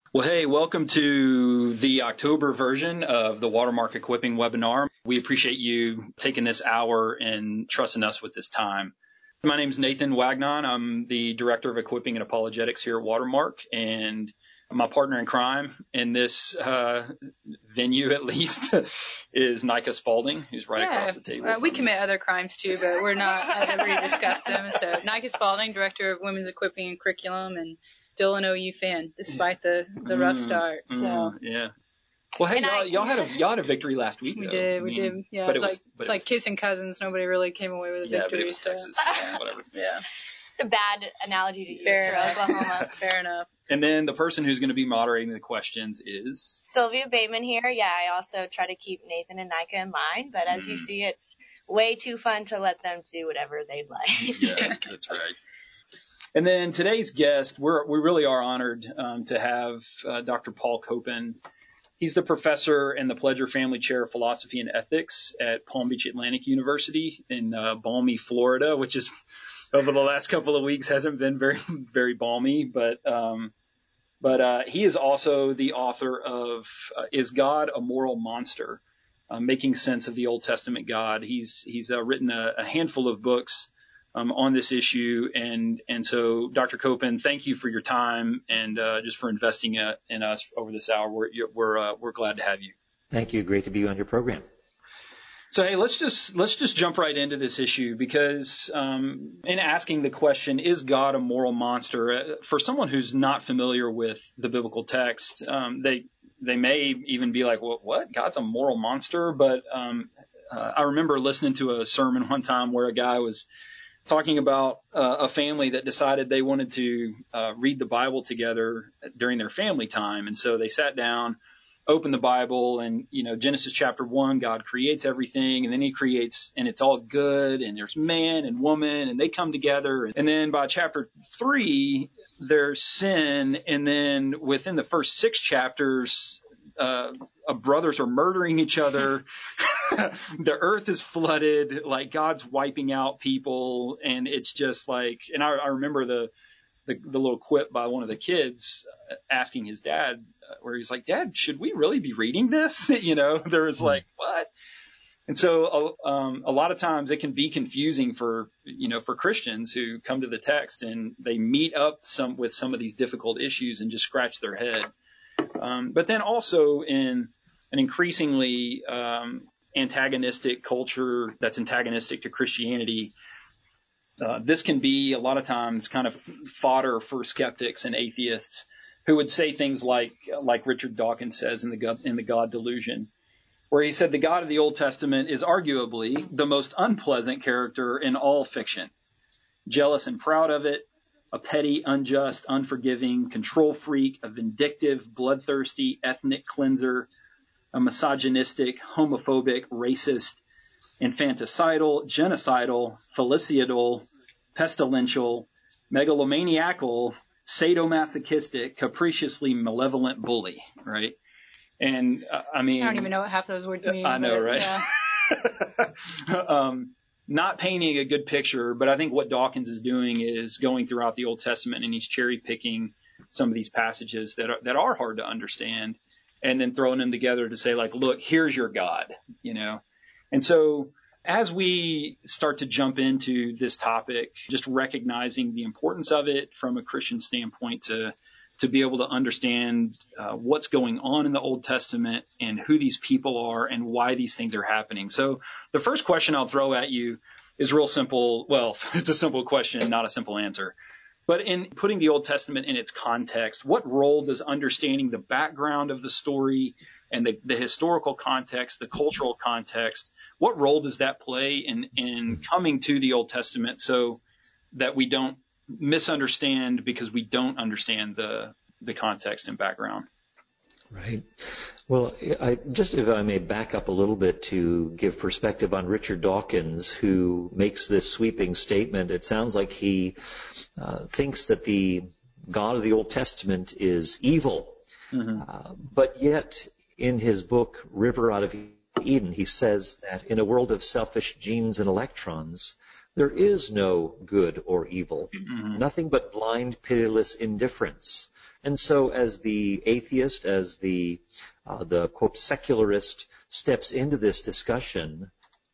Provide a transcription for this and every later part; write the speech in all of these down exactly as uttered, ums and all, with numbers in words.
Well, hey, welcome to the October version of the Watermark Equipping webinar. We appreciate you taking this hour and trusting us with this time. My name is Nathan Wagnon. I'm the Director of Equipping and Apologetics here at Watermark, and my partner in crime in this uh, venue, at least, is Nika Spalding, who's right yeah, across the table. Uh, we commit other crimes too, but we're not at liberty to discuss them. So, Nika Spalding, Director of Women's Equipping and Curriculum, and still an O U fan, despite the, the rough start. Mm, so mm, yeah. Well, hey, y'all, I, y'all had a y'all had a victory last week. We though. did, I we mean, did. Yeah, but it's it like was, but it's it like was, kissing cousins. Nobody really came away with a yeah, victory. but it was so. Texas. Yeah, whatever. Yeah. It's a bad analogy to use Fair for enough. Oklahoma. Fair enough. And then the person who's going to be moderating the questions is Sylvia Bateman here. Yeah, I also try to keep Nathan and Nika in line, but as mm. you see, it's way too fun to let them do whatever they'd like. Yeah, that's right. And then today's guest, we're, we really are honored um, to have uh, Doctor Paul Copen. He's the professor and the Pledger Family Chair of Philosophy and Ethics at Palm Beach Atlantic University in uh, balmy Florida, which is over the last couple of weeks hasn't been very, very balmy. But um, but uh, he is also the author of uh, Is God a Moral Monster? Uh, Making Sense of the Old Testament God. He's he's uh, written a, a handful of books Um, on this issue. And, and so, Doctor Copen, thank you for your time and, uh, just for investing uh, in us over this hour. We're, we're, uh, we're glad to have you. Thank you. Great to be on your program. So, hey, let's just, let's just jump right into this issue because, um, in asking the question, is God a moral monster? Uh, for someone who's not familiar with the biblical text, um, they, they may even be like, well, what? God's a moral monster? But, um, uh, I remember listening to a sermon one time where a guy was talking about uh, a family that decided they wanted to uh, read the Bible together during their family time. And so they sat down, opened the Bible, and, you know, Genesis chapter one, God creates everything, and then he creates, and it's all good, and there's man and woman, and they come together. And then by chapter three, there's sin, and then within the first six chapters, uh, uh, brothers are murdering each other. The earth is flooded, like God's wiping out people. And it's just like, and I, I remember the, the, the little quip by one of the kids asking his dad, uh, where he's like, Dad, should we really be reading this? You know, there was like, what? And so, um, a lot of times it can be confusing for, you know, for Christians who come to the text and they meet up some with some of these difficult issues and just scratch their head. Um, but then also in an increasingly um, antagonistic culture that's antagonistic to Christianity, uh, this can be a lot of times kind of fodder for skeptics and atheists who would say things like, like Richard Dawkins says in the God, in the God Delusion, where he said the God of the Old Testament is arguably the most unpleasant character in all fiction, jealous and proud of it, a petty, unjust, unforgiving, control freak, a vindictive, bloodthirsty, ethnic cleanser, a misogynistic, homophobic, racist, infanticidal, genocidal, filicidal, pestilential, megalomaniacal, sadomasochistic, capriciously malevolent bully, right? And uh, I mean, I don't even know what half those words mean. I know, but, right? Yeah. um, not painting a good picture, but I think what Dawkins is doing is going throughout the Old Testament and he's cherry picking some of these passages that are, that are hard to understand and then throwing them together to say like, look, here's your God, you know? And so as we start to jump into this topic, just recognizing the importance of it from a Christian standpoint to to be able to understand uh, what's going on in the Old Testament and who these people are and why these things are happening. So the first question I'll throw at you is real simple. Well, it's a simple question, not a simple answer. But in putting the Old Testament in its context, what role does understanding the background of the story and the, the historical context, the cultural context, what role does that play in, in coming to the Old Testament so that we don't misunderstand because we don't understand the the context and background? Right. Well, I, just if I may back up a little bit to give perspective on Richard Dawkins, who makes this sweeping statement. It sounds like he uh, thinks that the God of the Old Testament is evil. Mm-hmm. Uh, but yet, in his book, River Out of Eden, he says that in a world of selfish genes and electrons, there is no good or evil, mm-hmm. nothing but blind, pitiless indifference. And so as the atheist, as the, uh, the quote, secularist steps into this discussion,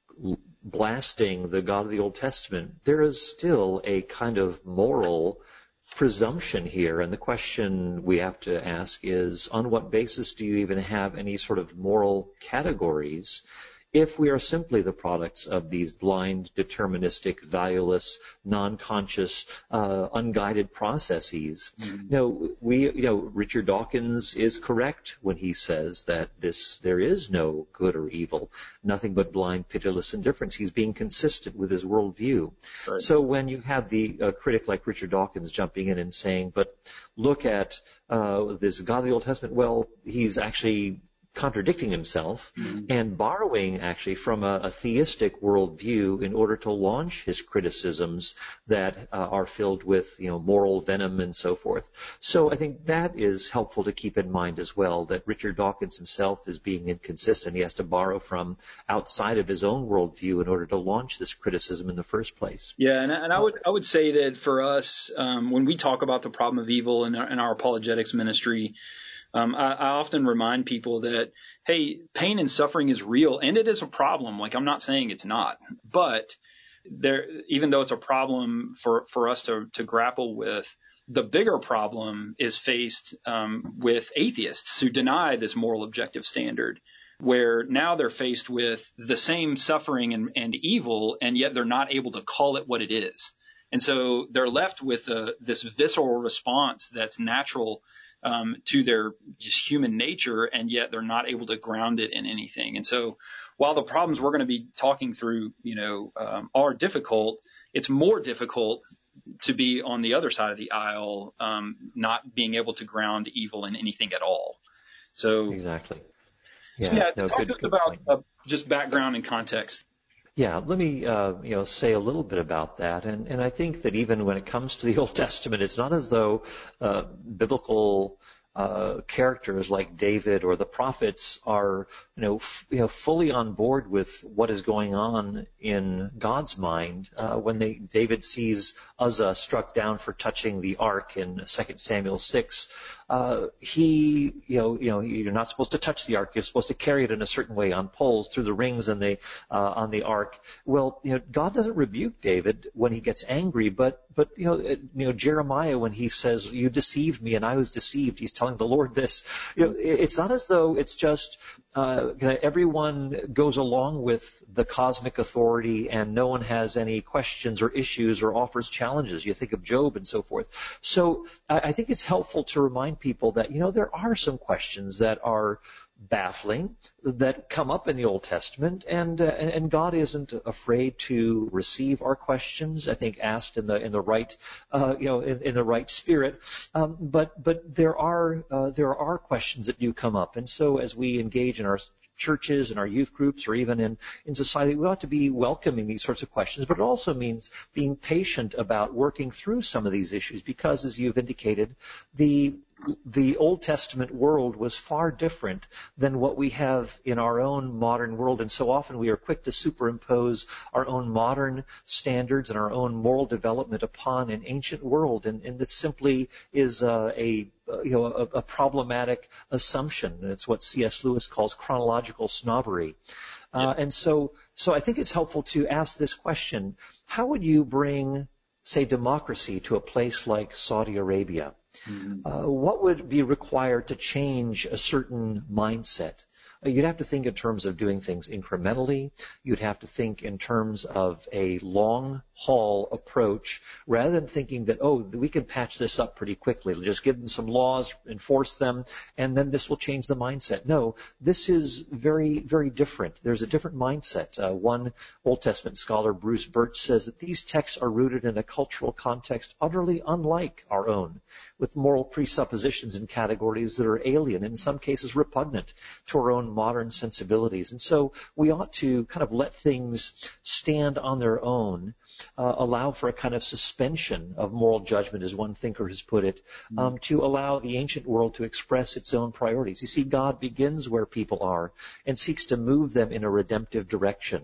blasting the God of the Old Testament, there is still a kind of moral presumption here. And the question we have to ask is, on what basis do you even have any sort of moral categories if we are simply the products of these blind, deterministic, valueless, non-conscious, uh, unguided processes? Mm-hmm. You know, we, you know, Richard Dawkins is correct when he says that this, there is no good or evil, nothing but blind, pitiless indifference. He's being consistent with his worldview. Right. So when you have the uh, critic like Richard Dawkins jumping in and saying, but look at uh, this God of the Old Testament, well, he's actually contradicting himself mm-hmm. and borrowing actually from a, a theistic worldview in order to launch his criticisms that uh, are filled with, you know, moral venom and so forth. So I think that is helpful to keep in mind as well, that Richard Dawkins himself is being inconsistent. He has to borrow from outside of his own worldview in order to launch this criticism in the first place. Yeah, and, and I would I would say that for us, um, when we talk about the problem of evil in our, in our apologetics ministry, Um, I, I often remind people that, hey, pain and suffering is real, and it is a problem. Like, I'm not saying it's not, but there, even though it's a problem for, for us to, to grapple with, the bigger problem is faced um, with atheists who deny this moral objective standard, where now they're faced with the same suffering and, and evil, and yet they're not able to call it what it is. And so they're left with a, this visceral response that's natural Um, to their just human nature, and yet they're not able to ground it in anything. And so while the problems we're going to be talking through, you know, um, are difficult, it's more difficult to be on the other side of the aisle, um, not being able to ground evil in anything at all. So exactly. Yeah, so yeah no, talk good, just good about uh, just background and context. Yeah, let me uh, you know say a little bit about that, and and I think that even when it comes to the Old Testament, it's not as though uh, biblical uh, characters like David or the prophets are you know f- you know fully on board with what is going on in God's mind uh, when they David sees Uzzah struck down for touching the ark in Second Samuel six. Uh, he, you know, you know, you're not supposed to touch the ark. You're supposed to carry it in a certain way on poles through the rings and the uh, on the ark. Well, you know, God doesn't rebuke David when he gets angry, but but you know, it, you know, Jeremiah when he says, "You deceived me, and I was deceived," he's telling the Lord this. You know, it, it's not as though it's just uh, everyone goes along with the cosmic authority and no one has any questions or issues or offers challenges. You think of Job and so forth. So I, I think it's helpful to remind people that, you know, there are some questions that are baffling that come up in the Old Testament, and uh, and God isn't afraid to receive our questions. I think asked in the in the right uh, you know in, in the right spirit. Um, but but there are uh, there are questions that do come up, and so as we engage in our churches and our youth groups or even in, in society, we ought to be welcoming these sorts of questions, but it also means being patient about working through some of these issues because, as you've indicated, the the Old Testament world was far different than what we have in our own modern world, and so often we are quick to superimpose our own modern standards and our own moral development upon an ancient world, and, and this simply is uh, a Uh, you know, a, a problematic assumption. It's what C S Lewis calls chronological snobbery. Uh, yeah. And so, so I think it's helpful to ask this question: how would you bring, say, democracy to a place like Saudi Arabia? Mm-hmm. Uh, what would be required to change a certain mindset? You'd have to think in terms of doing things incrementally. You'd have to think in terms of a long-haul approach rather than thinking that, oh, we can patch this up pretty quickly. Just give them some laws, enforce them, and then this will change the mindset. No, this is very, very different. There's a different mindset. Uh, one Old Testament scholar, Bruce Birch, says that these texts are rooted in a cultural context utterly unlike our own, with moral presuppositions and categories that are alien, in some cases repugnant to our own modern sensibilities. And so we ought to kind of let things stand on their own, uh, allow for a kind of suspension of moral judgment, as one thinker has put it, um, to allow the ancient world to express its own priorities. You see, God begins where people are and seeks to move them in a redemptive direction.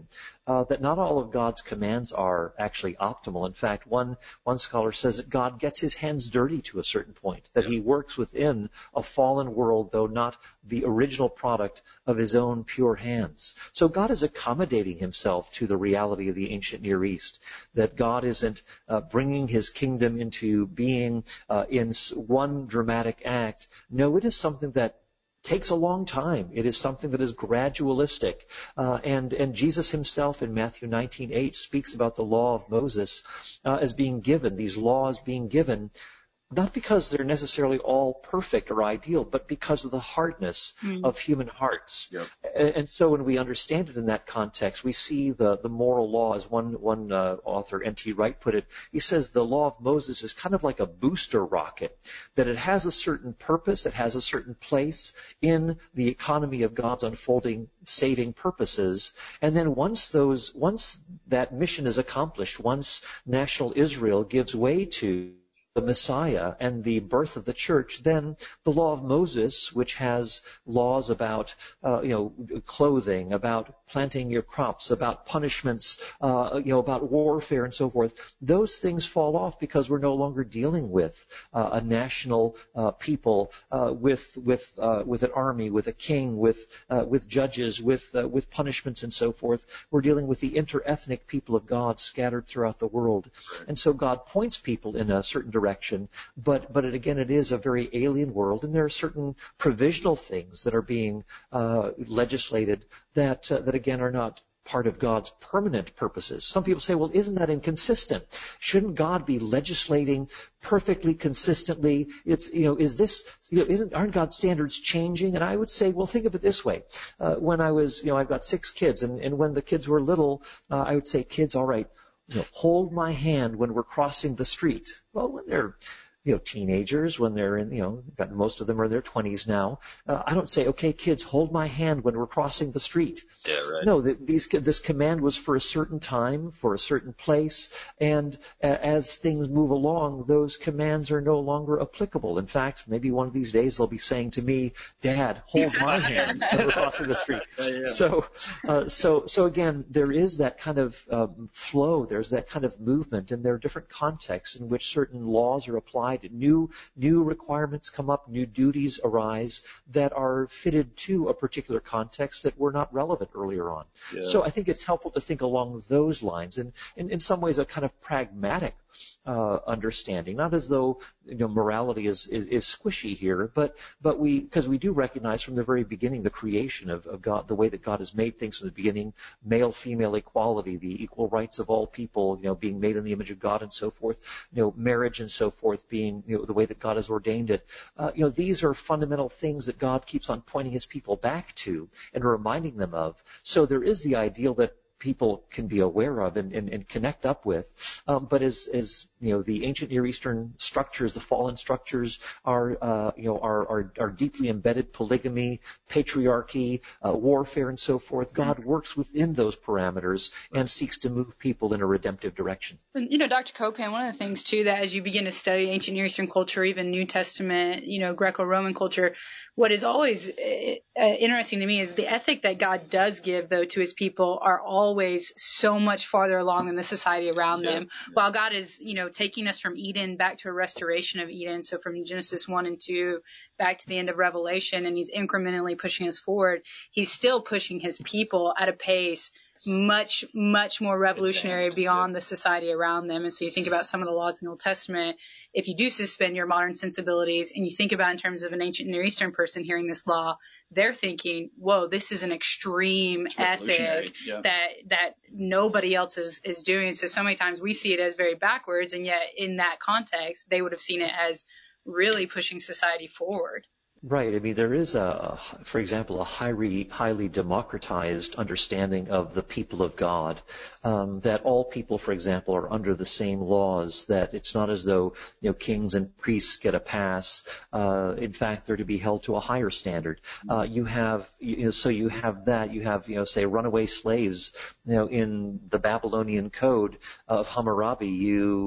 uh, that not all of God's commands are actually optimal. In fact, one one scholar says that God gets his hands dirty to a certain point, that he works within a fallen world, though not the original product of his own pure hands. So God is accommodating himself to the reality of the ancient Near East, that God isn't uh, bringing his kingdom into being uh, in one dramatic act. No, it is something that takes a long time. It is something that is gradualistic. Uh, and, and Jesus himself in Matthew nineteen eight speaks about the law of Moses uh, as being given, these laws being given, not because they're necessarily all perfect or ideal, but because of the hardness mm. of human hearts. Yep. And, and so when we understand it in that context, we see the, the moral law, as one, one uh, author, N T Wright, put it. He says the law of Moses is kind of like a booster rocket, that it has a certain purpose, it has a certain place in the economy of God's unfolding saving purposes. And then once those, once that mission is accomplished, once national Israel gives way to the Messiah and the birth of the church, then the law of Moses, which has laws about, uh, you know, clothing, about planting your crops, about punishments, uh, you know, about warfare and so forth, those things fall off because we're no longer dealing with uh, a national uh, people, uh, with with uh, with an army, with a king, with uh, with judges, with uh, with punishments and so forth. We're dealing with the interethnic people of God scattered throughout the world, and so God points people in a certain direction. Direction, but but it, again, it is a very alien world, and there are certain provisional things that are being uh, legislated that uh, that again are not part of God's permanent purposes. Some people say, well, isn't that inconsistent? Shouldn't God be legislating perfectly consistently? It's, you know, is this, you know, isn't, aren't God's standards changing? And I would say, well, think of it this way. Uh, when I was, you know, I've got six kids, and, and when the kids were little, uh, I would say, kids, all right, you know, hold my hand when we're crossing the street. Well, when they're, you know, teenagers, when they're in, you know, got, most of them are in their twenties now. Uh, I don't say, okay, kids, hold my hand when we're crossing the street. Yeah, right. No, the, these, this command was for a certain time, for a certain place, and uh, as things move along, those commands are no longer applicable. In fact, maybe one of these days they'll be saying to me, Dad, hold my hand when we're crossing the street. Yeah, yeah. So, uh, so, so again, there is that kind of um, flow. There's that kind of movement, and there are different contexts in which certain laws are applied. New, new requirements come up, new duties arise that are fitted to a particular context that were not relevant earlier on. Yeah. So I think it's helpful to think along those lines, and in, in some ways a kind of pragmatic uh, understanding, not as though, you know, morality is, is, is squishy here, but, but we, because we do recognize from the very beginning the creation of, of God, the way that God has made things from the beginning, male-female equality, the equal rights of all people, you know, being made in the image of God and so forth, you know, marriage and so forth being, you know, the way that God has ordained it. Uh, you know, these are fundamental things that God keeps on pointing his people back to and reminding them of. So there is the ideal that people can be aware of and, and, and connect up with. Um, but as, as, you know, the ancient Near Eastern structures, the fallen structures are, uh, you know, are, are, are deeply embedded polygamy, patriarchy, uh, warfare, and so forth. God works within those parameters and seeks to move people in a redemptive direction. And, you know, Doctor Copan, one of the things, too, that as you begin to study ancient Near Eastern culture, even New Testament, you know, Greco-Roman culture, what is always uh, interesting to me is the ethic that God does give, though, to his people are always so much farther along than the society around yeah, them. Yeah. While God is, you know, taking us from Eden back to a restoration of Eden, so from Genesis one and two back to the end of Revelation, and he's incrementally pushing us forward, he's still pushing his people at a pace much, much more revolutionary Advanced, beyond yeah. the society around them. And so you think about some of the laws in the Old Testament, if you do suspend your modern sensibilities and you think about in terms of an ancient Near Eastern person hearing this law, they're thinking, whoa, this is an extreme ethic yeah. that that nobody else is, is doing. So so many times we see it as very backwards, and yet in that context, they would have seen it as really pushing society forward. Right. I mean, there is a, for example, a highly, highly democratized understanding of the people of God, um, that all people, for example, are under the same laws, that it's not as though, you know, kings and priests get a pass. Uh, in fact, they're to be held to a higher standard. Uh, you have, you know, so you have that, you have, you know, say runaway slaves, you know, in the Babylonian code of Hammurabi, you,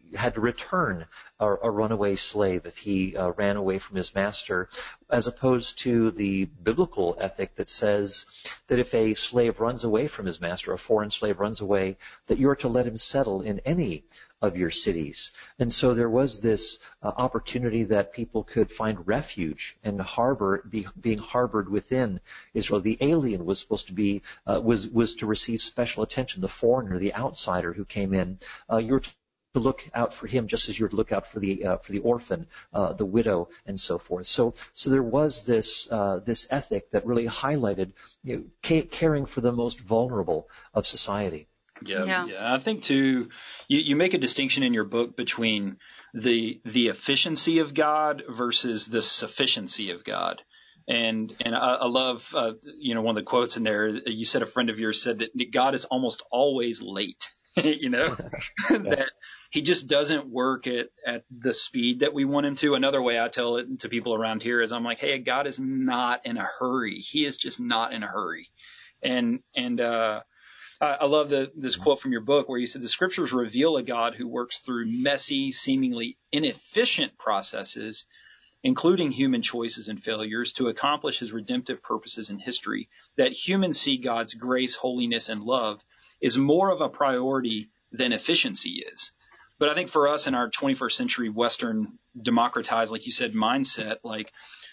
had to return a, a runaway slave if he uh, ran away from his master, as opposed to the biblical ethic that says that if a slave runs away from his master, a foreign slave runs away, that you are to let him settle in any of your cities. And so there was this uh, opportunity that people could find refuge and harbor, be, being harbored within Israel. The alien was supposed to be, uh, was, was to receive special attention. The foreigner, the outsider who came in, uh, you were to look out for him just as you were to look out for the, uh, for the orphan, uh, the widow, and so forth. So, so there was this, uh, this ethic that really highlighted, you know, ca- caring for the most vulnerable of society. Yeah, yeah, yeah. I think too, you, you make a distinction in your book between the the efficiency of God versus the sufficiency of God, and and I, I love uh, you know one of the quotes in there. You said a friend of yours said that God is almost always late. you know that he just doesn't work at at the speed that we want him to. Another way I tell it to people around here is I'm like, hey, God is not in a hurry. He is just not in a hurry, and and uh I love the, this quote from your book where you said the scriptures reveal a God who works through messy, seemingly inefficient processes, including human choices and failures, to accomplish his redemptive purposes in history. That humans see God's grace, holiness, and love is more of a priority than efficiency is. But I think for us in our twenty-first century Western democratized, like you said, mindset, like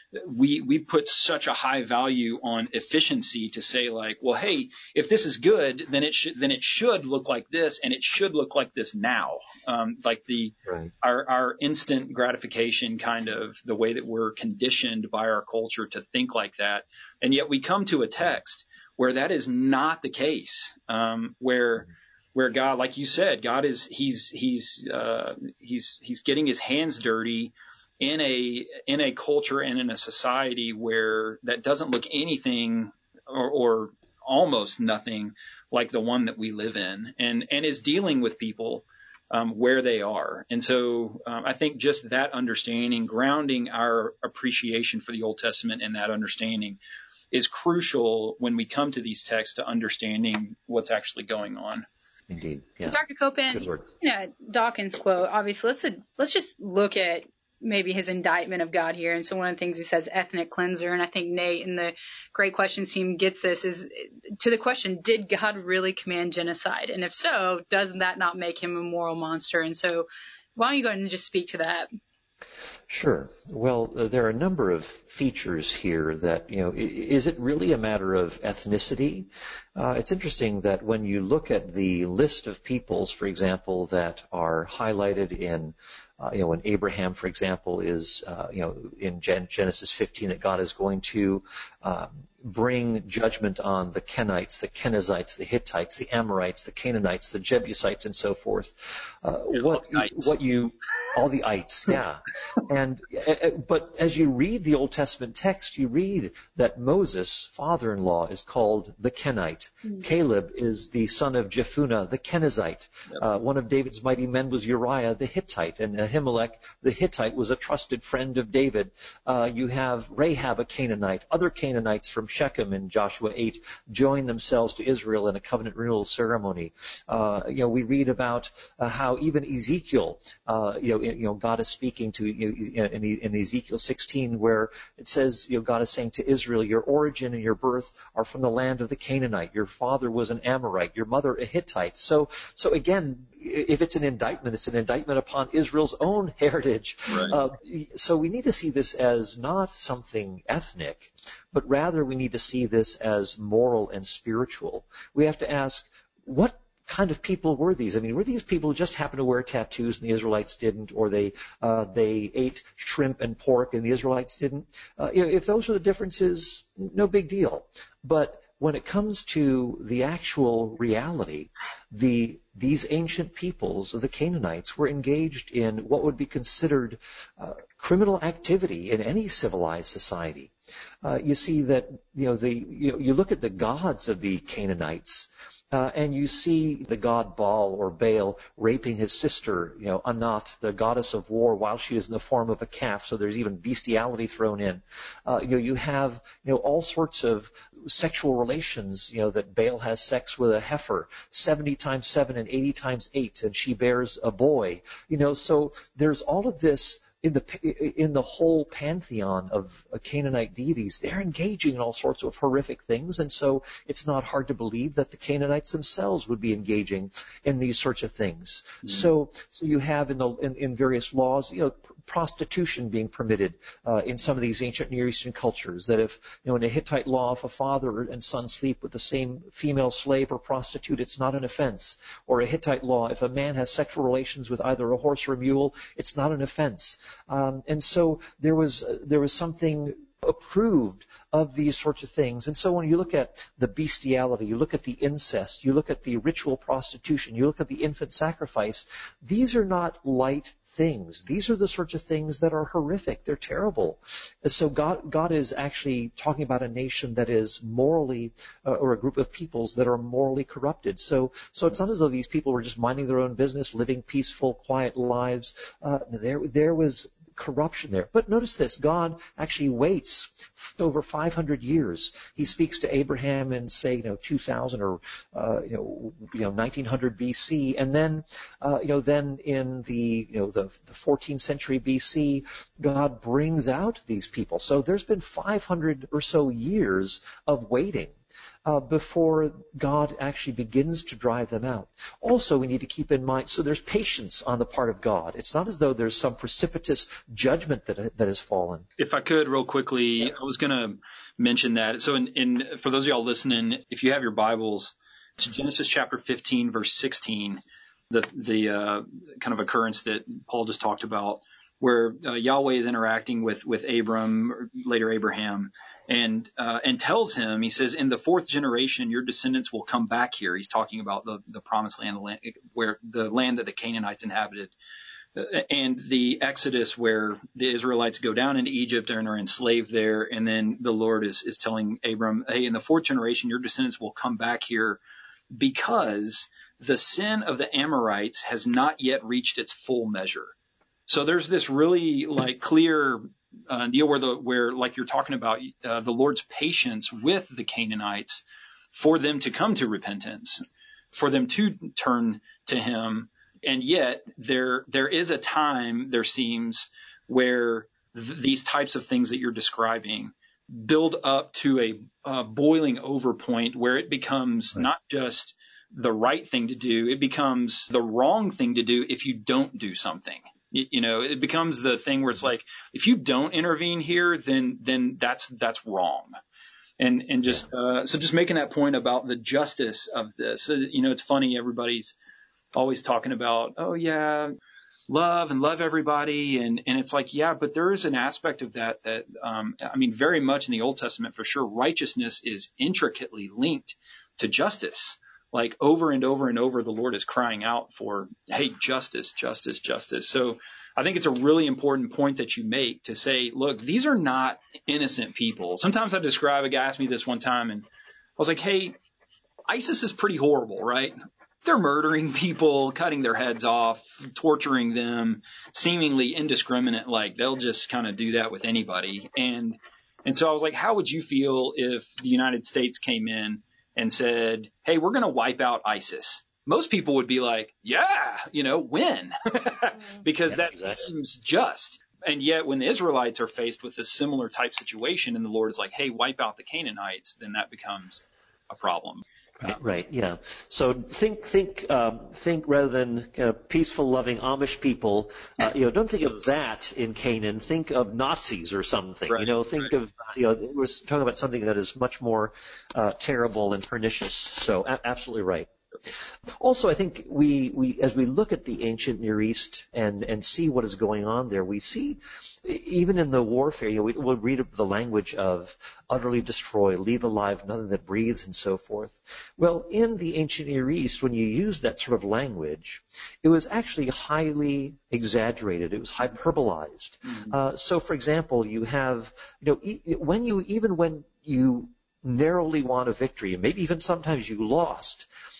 we we put such a high value on efficiency to say like, well, hey, if this is good, then it should then it should look like this, and it should look like this now. Um, like the Right. our our instant gratification, kind of the way that we're conditioned by our culture to think like that, and yet we come to a text where that is not the case. Um, where where God, like you said, God is he's he's uh, he's he's getting his hands dirty in a in a culture and in a society where that doesn't look anything or, or almost nothing like the one that we live in, and and is dealing with people um, where they are. And so um, I think just that understanding, grounding our appreciation for the Old Testament in that understanding, is crucial when we come to these texts to understanding what's actually going on. Indeed. Yeah. Doctor Copen, you know, Dawkins quote, obviously, let's let's just look at maybe his indictment of God here. And so one of the things he says, ethnic cleanser, and I think Nate in the Great Questions team gets this, is to the question, did God really command genocide? And if so, doesn't that not make him a moral monster? And so why don't you go ahead and just speak to that? Sure. Well, uh, there are a number of features here that, you know, I- is it really a matter of ethnicity? Uh, it's interesting that when you look at the list of peoples, for example, that are highlighted in, uh, you know, when Abraham, for example, is, uh, you know, in Gen- Genesis fifteen, that God is going to um, bring judgment on the Kenites, the Kenizzites, the Hittites, the Amorites, the Canaanites, the Jebusites, and so forth. Uh, Yeah, what, all the ites. what you, all the ites, yeah. And, uh, but as you read the Old Testament text, you read that Moses' father-in-law is called the Kenite. Mm-hmm. Caleb is the son of Jephunneh, the Kenizzite. Yep. Uh, one of David's mighty men was Uriah, the Hittite. And Ahimelech, the Hittite, was a trusted friend of David. Uh, you have Rahab, a Canaanite. Other Canaanites from Shechem in Joshua eight join themselves to Israel in a covenant renewal ceremony. Uh, you know, we read about uh, how even Ezekiel, uh, you know, you know, God is speaking to, you know, in, in Ezekiel sixteen, where it says, you know, God is saying to Israel, your origin and your birth are from the land of the Canaanite. Your father was an Amorite, your mother a Hittite. So, so again, if it's an indictment, it's an indictment upon Israel's own heritage. Right. Uh, so we need to see this as not something ethnic, but rather we need to see this as moral and spiritual. We have to ask, what kind of people were these? I mean, were these people who just happened to wear tattoos and the Israelites didn't, or they uh, they ate shrimp and pork and the Israelites didn't? Uh, you know, if those were the differences, no big deal. But when it comes to the actual reality, the these ancient peoples, the Canaanites, were engaged in what would be considered uh, criminal activity in any civilized society. Uh, you see that, you know, the you, know, you look at the gods of the Canaanites, Uh, and you see the god Baal or Baal raping his sister, you know, Anat, the goddess of war, while she is in the form of a calf. So there's even bestiality thrown in. Uh, you know, you have, you know, all sorts of sexual relations, you know, that Baal has sex with a heifer, seventy times seven and eighty times eight, and she bears a boy. You know, so there's all of this in the in the whole pantheon of Canaanite deities. They're engaging in all sorts of horrific things, and so it's not hard to believe that the Canaanites themselves would be engaging in these sorts of things. Mm-hmm. So, so you have in the in, in various laws, you know, prostitution being permitted uh, in some of these ancient Near Eastern cultures. That if, you know, in a Hittite law, if a father and son sleep with the same female slave or prostitute, it's not an offense. Or a Hittite law, if a man has sexual relations with either a horse or a mule, it's not an offense. Um, and so there was uh, there was something approved of these sorts of things. And so when you look at the bestiality, you look at the incest, you look at the ritual prostitution, you look at the infant sacrifice, these are not light things. These are the sorts of things that are horrific. They're terrible. And so God, God is actually talking about a nation that is morally, uh, or a group of peoples that are morally corrupted. So, so it's not as though these people were just minding their own business, living peaceful, quiet lives. Uh, there, there was corruption there. But notice this, God actually waits over five hundred years. He speaks to Abraham in, say, you know, two thousand or, uh, you know, you know, nineteen hundred B C. And then, uh, you know, then in the, you know, the, the fourteenth century B C, God brings out these people. So there's been five hundred or so years of waiting Uh, before God actually begins to drive them out. Also, we need to keep in mind, so there's patience on the part of God. It's not as though there's some precipitous judgment that that has fallen. If I could, real quickly, yeah. I was going to mention that. So in, in for those of y'all listening, if you have your Bibles, to Genesis chapter fifteen, verse sixteen, the the uh, kind of occurrence that Paul just talked about, where uh, Yahweh is interacting with with Abram, or later Abraham, and uh, and tells him, he says, in the fourth generation, your descendants will come back here. He's talking about the, the promised land, the land, where the land that the Canaanites inhabited, uh, and the Exodus, where the Israelites go down into Egypt and are enslaved there. And then the Lord is, is telling Abram, hey, in the fourth generation, your descendants will come back here because the sin of the Amorites has not yet reached its full measure. So there's this really like clear uh, deal where the where like you're talking about uh, the Lord's patience with the Canaanites for them to come to repentance, for them to turn to Him, and yet there there is a time, there seems, where th- these types of things that you're describing build up to a uh, boiling over point where it becomes right. not just the right thing to do, it becomes the wrong thing to do if you don't do something. You know, it becomes the thing where it's like, if you don't intervene here, then then that's that's wrong. And and just yeah. uh, so just making that point about the justice of this. You know, it's funny, everybody's always talking about, oh yeah, love and love everybody, and and it's like, yeah, but there is an aspect of that that um, I mean, very much in the Old Testament for sure, righteousness is intricately linked to justice. Like over and over and over, the Lord is crying out for, hey, justice, justice, justice. So I think it's a really important point that you make to say, look, these are not innocent people. Sometimes I describe, a guy asked me this one time, and I was like, hey, ISIS is pretty horrible, right? They're murdering people, cutting their heads off, torturing them, seemingly indiscriminate, like they'll just kind of do that with anybody. And and so I was like, how would you feel if the United States came in and said, hey, we're going to wipe out ISIS? Most people would be like, yeah, you know, when? Because yeah, that exactly. seems just. And yet when the Israelites are faced with a similar type situation and the Lord is like, hey, wipe out the Canaanites, then that becomes a problem. Right, right, yeah. So think, think, um, think rather than kind of peaceful, loving Amish people. Uh, you know, don't think of that in Canaan. Think of Nazis or something. Right, you know, think right. of you know, we're talking about something that is much more uh, terrible and pernicious. So, a- absolutely right. Also, I think we, we, as we look at the ancient Near East and, and see what is going on there, we see, even in the warfare, you know, we, we'll read the language of utterly destroy, leave alive nothing that breathes, and so forth. Well, in the ancient Near East, when you use that sort of language, it was actually highly exaggerated. It was hyperbolized. Mm-hmm. Uh, so, for example, you have, you know, e- when you, even when you narrowly won a victory, and maybe even sometimes you lost,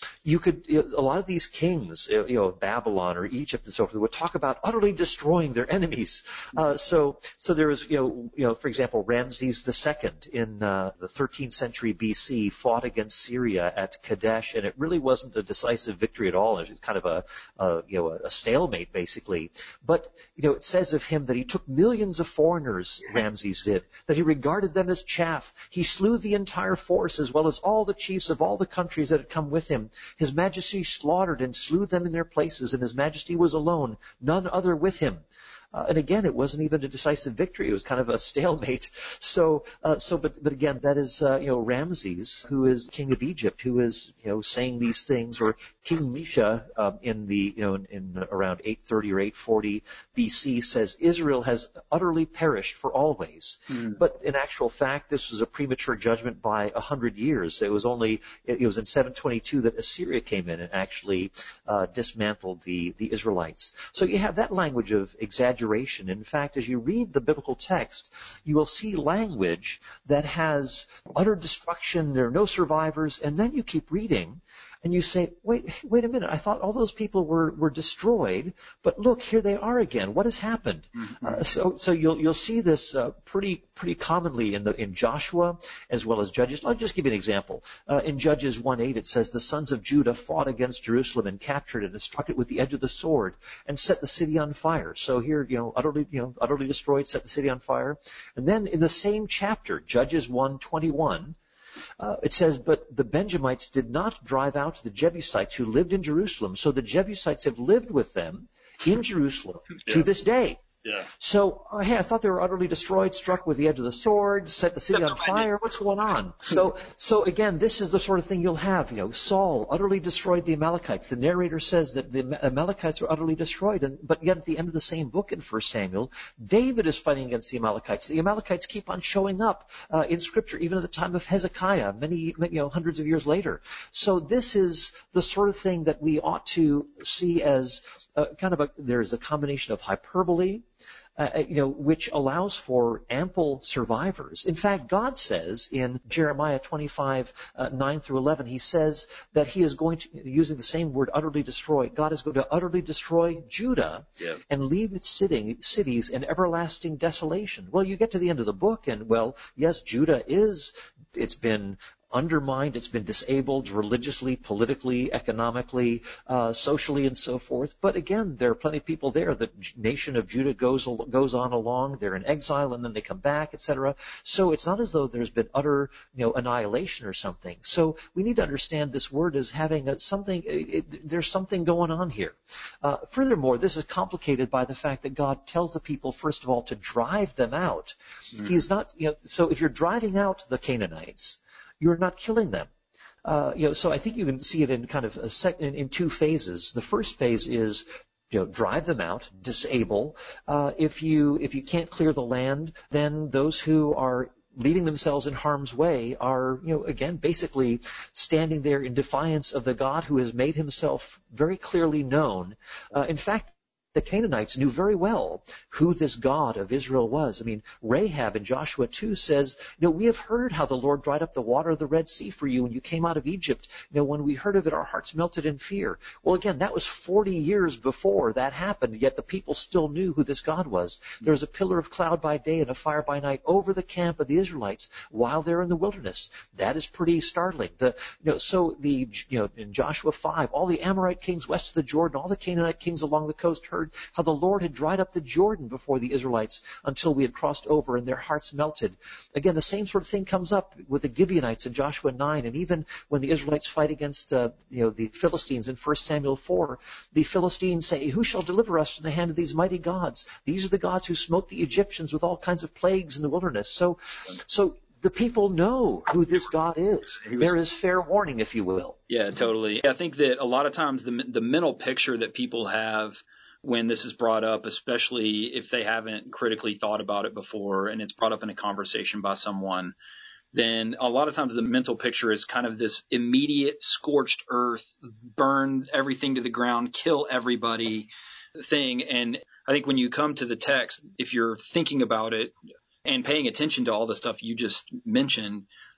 you could, you know, a lot of these kings, you know, Babylon or Egypt and so forth, would talk about utterly destroying their enemies. Uh, so, so there was, you know, you know, for example, Ramses the Second in uh, the thirteenth century B C fought against Syria at Kadesh, and it really wasn't a decisive victory at all. It was kind of a, a you know, a stalemate basically. But you know, it says of him that he took millions of foreigners, Ramses did, that he regarded them as chaff. He slew the entire force as well as all the chiefs of all the countries that had come with him. His majesty slaughtered and slew them in their places, and his majesty was alone, none other with him. Uh, and again, it wasn't even a decisive victory. It was kind of a stalemate. So, uh, so, but, but again, that is, uh, you know, Ramses, who is king of Egypt, who is, you know, saying these things, or King Mesha, um, in the, you know, in, in around eight thirty or eight forty B C says, Israel has utterly perished for always. Mm. But in actual fact, this was a premature judgment by a hundred years. It was only, it, it was in seven twenty-two that Assyria came in and actually, uh, dismantled the, the Israelites. So you have that language of exaggeration. In fact, as you read the biblical text, you will see language that has utter destruction, there are no survivors, and then you keep reading, and you say, wait, wait a minute, I thought all those people were, were destroyed, but look, here they are again. What has happened? Mm-hmm. Uh, so, so you'll, you'll see this, uh, pretty, pretty commonly in the, in Joshua as well as Judges. I'll just give you an example. Uh, in Judges one eight, it says, the sons of Judah fought against Jerusalem and captured it and struck it with the edge of the sword and set the city on fire. So here, you know, utterly, you know, utterly destroyed, set the city on fire. And then in the same chapter, Judges one twenty-one, Uh, it says, but the Benjamites did not drive out the Jebusites who lived in Jerusalem, so the Jebusites have lived with them in Jerusalem yeah. to this day. Yeah. So, uh, hey, I thought they were utterly destroyed, struck with the edge of the sword, set the city on fire. What's going on? So, so again, this is the sort of thing you'll have. You know, Saul utterly destroyed the Amalekites. The narrator says that the Amalekites were utterly destroyed, and but yet at the end of the same book in First Samuel, David is fighting against the Amalekites. The Amalekites keep on showing up uh, in Scripture, even at the time of Hezekiah, many, many, you know, hundreds of years later. So this is the sort of thing that we ought to see as uh, kind of a. There's a combination of hyperbole. Uh, you know, which allows for ample survivors. In fact, God says in Jeremiah twenty-five, uh, nine through eleven, he says that he is going to, using the same word, utterly destroy, God is going to utterly destroy Judah yeah. and leave its sitting, cities in everlasting desolation. Well, you get to the end of the book and, well, yes, Judah is, it's been undermined, it's been disabled religiously, politically, economically, uh, socially, and so forth. But again, there are plenty of people there. The nation of Judah goes goes on along. They're in exile, and then they come back, et cetera. So it's not as though there's been utter, you know, annihilation or something. So we need to understand this word as having a, something. It, it, there's something going on here. Uh, furthermore, this is complicated by the fact that God tells the people, first of all, to drive them out. Mm. He's not, you know. So if you're driving out the Canaanites, you're not killing them. Uh, you know, so I think you can see it in kind of a sec- in, in two phases. The first phase is, you know, drive them out, disable. Uh, if you if you can't clear the land, then those who are leaving themselves in harm's way are, you know, again, basically standing there in defiance of the God who has made himself very clearly known. Uh, in fact, the Canaanites knew very well who this God of Israel was. I mean, Rahab in Joshua two says, you know, we have heard how the Lord dried up the water of the Red Sea for you when you came out of Egypt. You know, when we heard of it, our hearts melted in fear. Well, again, that was forty years before that happened, yet the people still knew who this God was. There was a pillar of cloud by day and a fire by night over the camp of the Israelites while they're in the wilderness. That is pretty startling. The, you know, so the, you know, in Joshua five, all the Amorite kings west of the Jordan, all the Canaanite kings along the coast heard how the Lord had dried up the Jordan before the Israelites until we had crossed over and their hearts melted. Again, the same sort of thing comes up with the Gibeonites in Joshua nine, and even when the Israelites fight against uh, you know, the Philistines in First Samuel four, the Philistines say, who shall deliver us from the hand of these mighty gods? These are the gods who smote the Egyptians with all kinds of plagues in the wilderness. So, so the people know who this God is. There is fair warning, if you will. Yeah, totally. I think that a lot of times the the mental picture that people have when this is brought up, especially if they haven't critically thought about it before and it's brought up in a conversation by someone, then a lot of times the mental picture is kind of this immediate scorched earth, burn everything to the ground, kill everybody thing. And I think when you come to the text, if you're thinking about it and paying attention to all the stuff you just mentioned,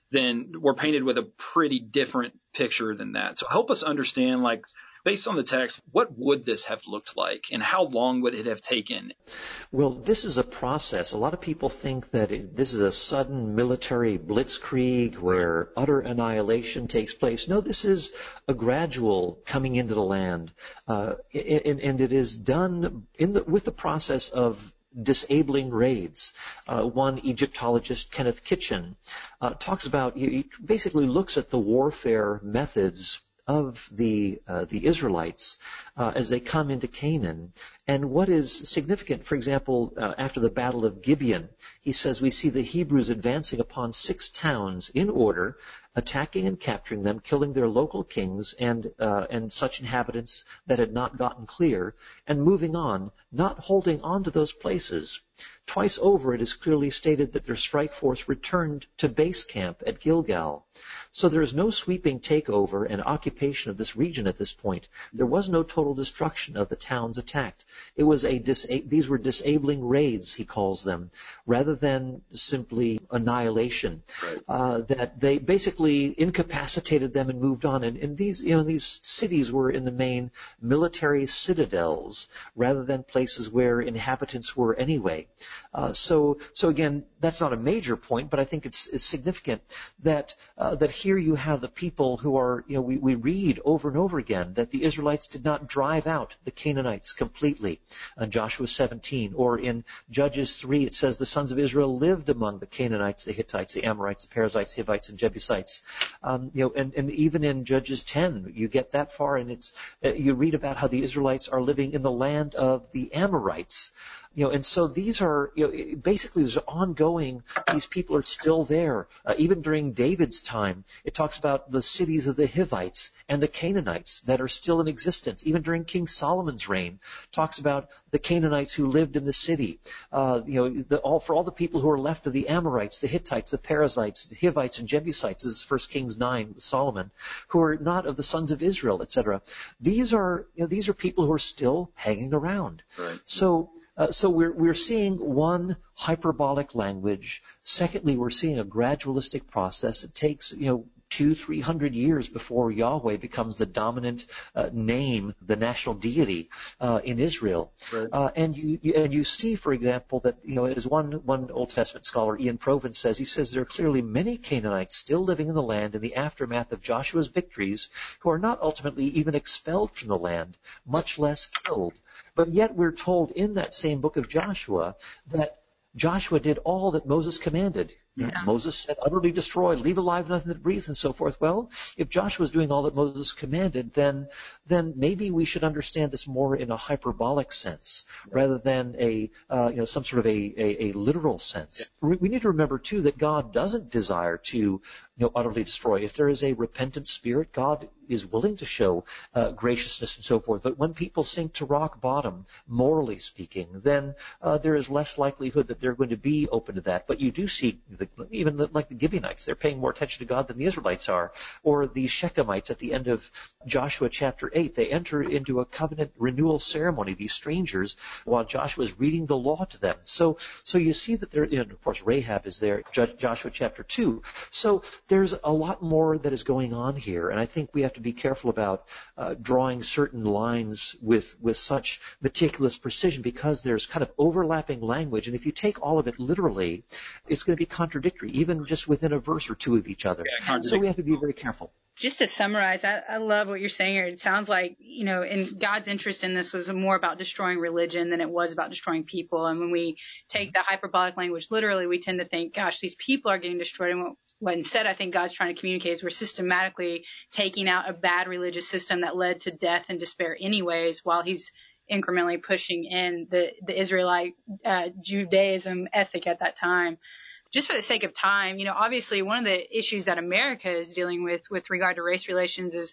then we're painted with a pretty different picture than that. So help us understand, like, based on the text, what would this have looked like and how long would it have taken? Well, this is a process. A lot of people think that it, this is a sudden military blitzkrieg where utter annihilation takes place. No, this is a gradual coming into the land. Uh, and, and it is done in the, with the process of disabling raids. Uh, one Egyptologist, Kenneth Kitchen, uh, talks about, he basically looks at the warfare methods of the uh, the Israelites uh, as they come into Canaan. And what is significant, for example, uh, after the Battle of Gibeon, he says we see the Hebrews advancing upon six towns in order, attacking and capturing them, killing their local kings and uh, and such inhabitants that had not gotten clear, and moving on, not holding on to those places. Twice over it is clearly stated that their strike force returned to base camp at Gilgal. So there is no sweeping takeover and occupation of this region at this point. There was no total destruction of the towns attacked. It was a dis- these were disabling raids, he calls them, rather than simply annihilation. Right. Uh, that they basically incapacitated them and moved on. And, and these, you know, these cities were in the main military citadels rather than places where inhabitants were anyway. Uh, so, so again, that's not a major point, but I think it's, it's significant that uh, that here you have the people who are, you know, we, we read over and over again that the Israelites did not drive out the Canaanites completely in Joshua seventeen, or in Judges three it says the sons of Israel lived among the Canaanites, the Hittites, the Amorites, the Perizzites, Hivites, and Jebusites. Um, you know, and, and even in Judges ten, you get that far, and it's uh, you read about how the Israelites are living in the land of the Amorites. You know, and so these are, you know, basically there's ongoing, these people are still there. Uh, even during David's time, it talks about the cities of the Hivites and the Canaanites that are still in existence. Even during King Solomon's reign, talks about the Canaanites who lived in the city. Uh, you know, the, all, for all the people who are left of the Amorites, the Hittites, the Perizzites, the Hivites, and Jebusites, this is First Kings nine with Solomon, who are not of the sons of Israel, et cetera. These are, you know, these are people who are still hanging around. Right. So, Uh, so we're we're seeing one hyperbolic language. Secondly, we're seeing a gradualistic process. It takes, you know, two, three hundred years before Yahweh becomes the dominant uh, name, the national deity uh, in Israel. Right. Uh, and you, you and you see, for example, that, you know, as one one Old Testament scholar, Ian Provan, says, he says there are clearly many Canaanites still living in the land in the aftermath of Joshua's victories, who are not ultimately even expelled from the land, much less killed. But yet we're told in that same book of Joshua that Joshua did all that Moses commanded. Yeah. Moses said, utterly destroy, leave alive nothing that breathes, and so forth. Well, if Joshua was doing all that Moses commanded, then then maybe we should understand this more in a hyperbolic sense rather than a uh, you know some sort of a, a, a literal sense. Yeah. We need to remember too that God doesn't desire to you know utterly destroy. If there is a repentant spirit, God is willing to show uh, graciousness and so forth. But when people sink to rock bottom, morally speaking, then uh, there is less likelihood that they're going to be open to that. But you do see the even the, like the Gibeonites, they're paying more attention to God than the Israelites are. Or the Shechemites at the end of Joshua chapter eight, they enter into a covenant renewal ceremony, these strangers, while Joshua is reading the law to them. So so you see that there, you know, of course, Rahab is there, Joshua chapter two. So there's a lot more that is going on here, and I think we have to be careful about uh, drawing certain lines with, with such meticulous precision, because there's kind of overlapping language, and if you take all of it literally, it's going to be contradictory, even just within a verse or two of each other. Yeah, so we have to be very careful. Just to summarize, I, I love what you're saying here. It sounds like, you know, in God's interest in this was more about destroying religion than it was about destroying people. And when we take the hyperbolic language literally, we tend to think, gosh, these people are getting destroyed. And what, what instead I think God's trying to communicate is we're systematically taking out a bad religious system that led to death and despair anyways, while he's incrementally pushing in the, the Israelite uh, Judaism ethic at that time. Just for the sake of time, you know, obviously one of the issues that America is dealing with with regard to race relations is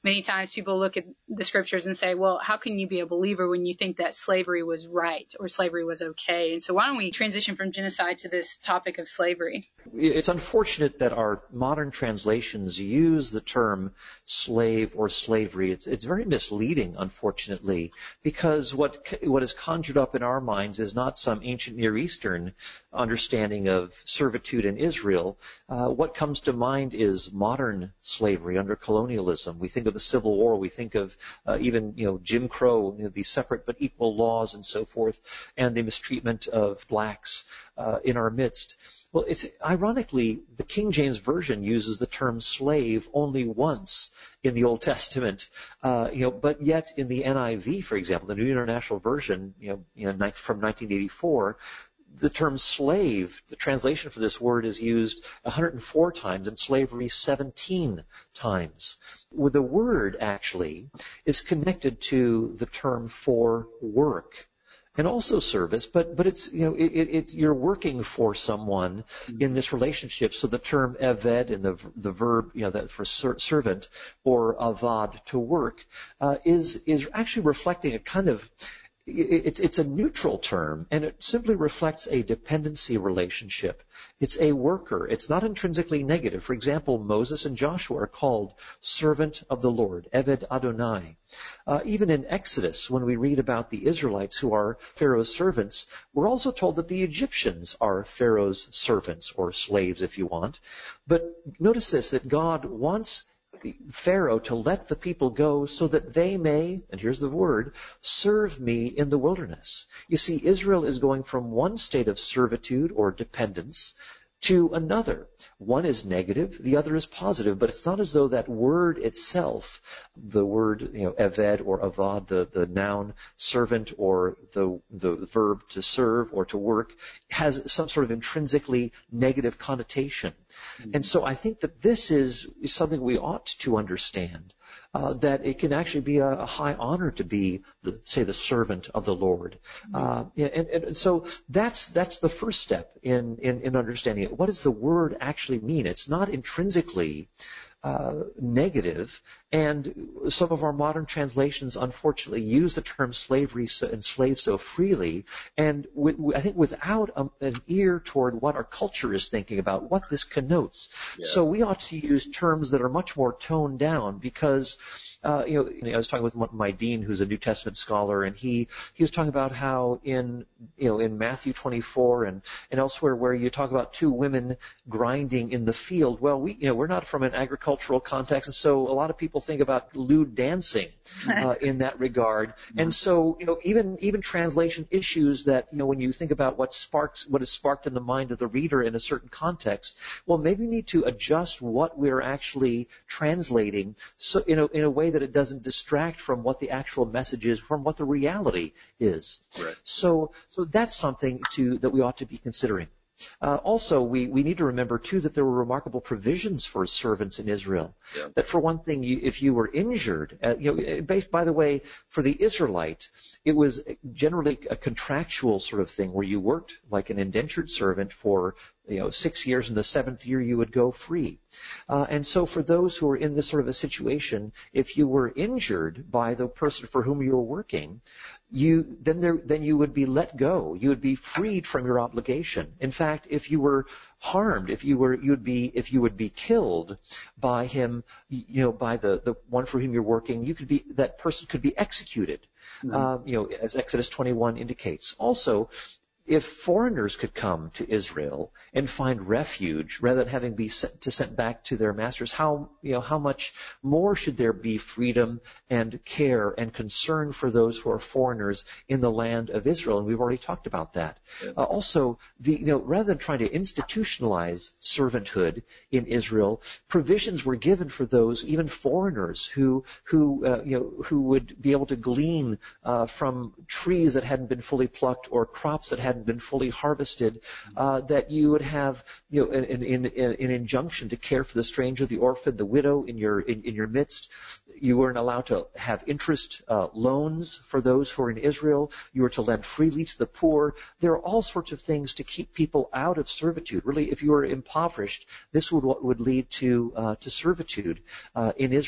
many times people look at the scriptures and say, well, how can you be a believer when you think that slavery was right or slavery was okay? And so why don't we transition from genocide to this topic of slavery? It's unfortunate that our modern translations use the term slave or slavery. It's it's very misleading, unfortunately, because what what is conjured up in our minds is not some ancient Near Eastern understanding of servitude in Israel. Uh, what comes to mind is modern slavery under colonialism. We think of the Civil War. We think of uh, even you know Jim Crow, you know, these separate but equal laws and so forth, and the mistreatment of blacks uh, in our midst. Well, it's ironically, the King James Version uses the term slave only once in the Old Testament, uh, you know, but yet in the N I V, for example, the New International Version, you know, you know from nineteen eighty-four, the term slave, the translation for this word is used one hundred four times and slavery seventeen times. Well, the word actually is connected to the term for work. And also service, but but it's you know it, it, it's you're working for someone in this relationship. So the term eved and the the verb you know that for ser- servant or avad to work uh, is is actually reflecting a kind of it's it's a neutral term, and it simply reflects a dependency relationship. It's a worker. It's not intrinsically negative. For example, Moses and Joshua are called servant of the Lord, Eved Adonai. Uh, even in Exodus, when we read about the Israelites who are Pharaoh's servants, we're also told that the Egyptians are Pharaoh's servants, or slaves if you want. But notice this, that God wants Pharaoh to let the people go so that they may, and here's the word, serve me in the wilderness. You see, Israel is going from one state of servitude or dependence to another. One is negative, the other is positive, but it's not as though that word itself, the word, you know, eved or avad, the, the noun servant or the, the verb to serve or to work, has some sort of intrinsically negative connotation. Mm-hmm. And so I think that this is, is something we ought to understand. Uh, that it can actually be a, a high honor to be, the, say, the servant of the Lord. Uh, and, and so that's that's the first step in, in, in understanding it. What does the word actually mean? It's not intrinsically uh, negative, and some of our modern translations, unfortunately, use the term slavery so, and slave so freely, and w- w- I think without a, an ear toward what our culture is thinking about, what this connotes. Yeah. So we ought to use terms that are much more toned down, because Uh, you know, I was talking with my dean, who's a New Testament scholar, and he, he was talking about how in, you know, in Matthew twenty-four and, and elsewhere where you talk about two women grinding in the field. Well, we, you know, we're not from an agricultural context, and so a lot of people think about lewd dancing uh, in that regard. And so, you know, even even translation issues that, you know, when you think about what sparks, what is sparked in the mind of the reader in a certain context, well, maybe we need to adjust what we're actually translating, so in a in a way that it doesn't distract from what the actual message is, from what the reality is. Right. So, so that's something to that we ought to be considering. Uh, also, we, we need to remember, too, that there were remarkable provisions for servants in Israel. Yeah. That, for one thing, you, if you were injured, uh, you know, based, by the way, for the Israelite, it was generally a contractual sort of thing where you worked like an indentured servant for, you know, six years, and the seventh year you would go free. Uh, and so for those who are in this sort of a situation, if you were injured by the person for whom you were working, you then there then you would be let go. You would be freed from your obligation. In fact, if you were harmed, if you were you'd be if you would be killed by him, you know, by the the one for whom you're working, you could be that person could be executed. Mm-hmm. Uh, you know, as Exodus twenty-one indicates. Also, if foreigners could come to Israel and find refuge rather than having be sent to sent back to their masters, how you know how much more should there be freedom and care and concern for those who are foreigners in the land of Israel? And we've already talked about that. Yeah. Uh, also, the you know rather than trying to institutionalize servanthood in Israel, provisions were given for those even foreigners who who uh, you know who would be able to glean uh, from trees that hadn't been fully plucked or crops that hadn't been fully harvested, uh, that you would have, you know, an, an, an injunction to care for the stranger, the orphan, the widow in your in, in your midst. You weren't allowed to have interest uh, loans for those who are in Israel. You were to lend freely to the poor. There are all sorts of things to keep people out of servitude. Really, if you were impoverished, this would would lead to uh, to servitude uh, in Israel.